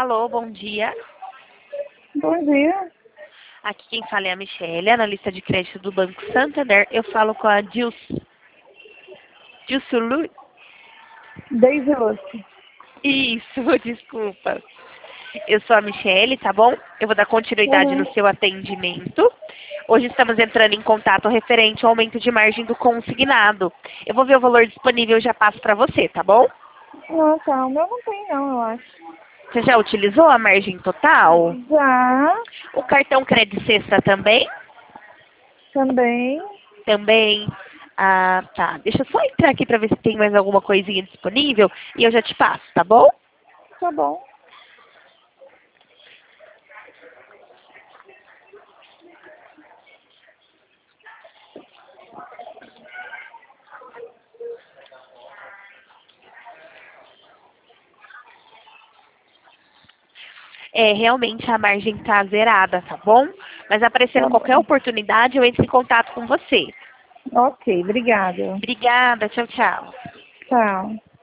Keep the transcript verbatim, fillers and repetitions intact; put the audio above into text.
Alô, bom dia. Bom dia. Aqui quem fala é a Michelle, analista de crédito do Banco Santander. Eu falo com a Dilce. Dilce Lu... Deise Lúcia. Isso, desculpa. Eu sou a Michelle, tá bom? Eu vou dar continuidade Uhum. no seu atendimento. Hoje estamos entrando em contato referente ao aumento de margem do consignado. Eu vou ver o valor disponível e já passo para você, tá bom? Não, tá. O meu não tem não, eu acho. Você já utilizou a margem total? Já, O cartão Crédito Sexta também? também. Também. Ah, tá. Deixa eu só entrar aqui para ver se tem mais alguma coisinha disponível e eu já te passo, tá bom? Tá bom. É, realmente a margem tá zerada, tá bom? Mas aparecendo Tá qualquer bom. oportunidade, eu entro em contato com você. Ok, obrigada. Obrigada, tchau, tchau. Tchau.